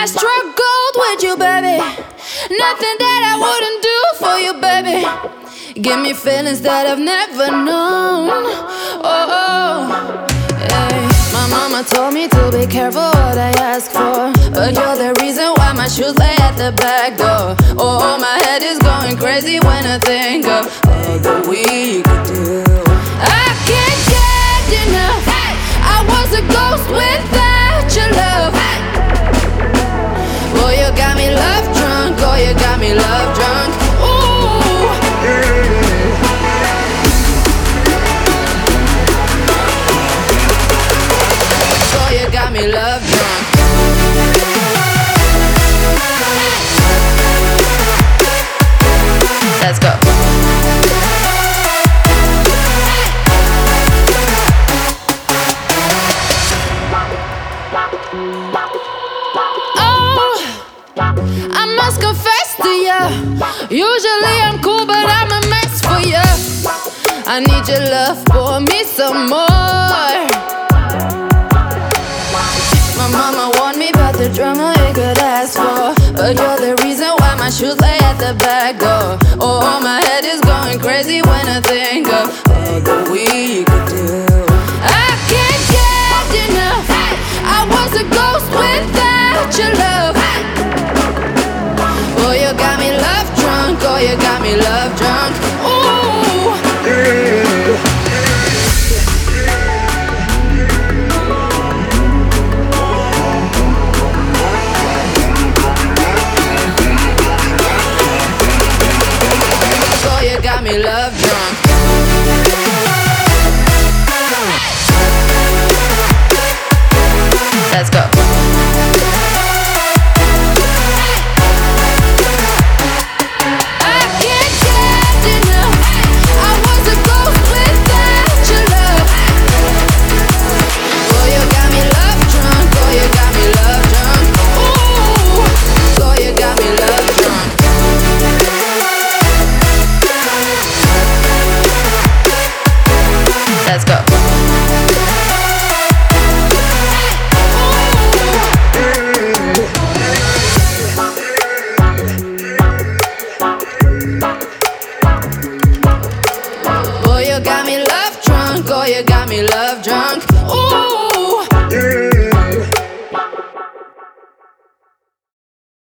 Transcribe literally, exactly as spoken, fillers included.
struggled with you, baby. Nothing that I wouldn't do for you, baby. Give me feelings that I've never known. Oh, oh. Hey. My mama told me to be careful what I ask for, but you're the reason why my shoes lay at the back door. Oh, my head is going crazy when I think of all that we could do. I can't get enough. I was a ghost without your love. Oh, you got me love drunk. Oh, you got me love drunk. Ooh. Oh, you got me love drunk. Let's go. I must confess to ya, usually I'm cool, but I'm a mess for ya. I need your love for me some more. My mama warned me about the drama it could ask for, but you're the reason why my shoes lay at the back door. Oh, my head is going crazy when I think of all that we could do. I can't get enough. I was a ghost without your love. Oh, you got me love drunk. Oh, you got me love drunk. Ooh. Oh, you got me love drunk.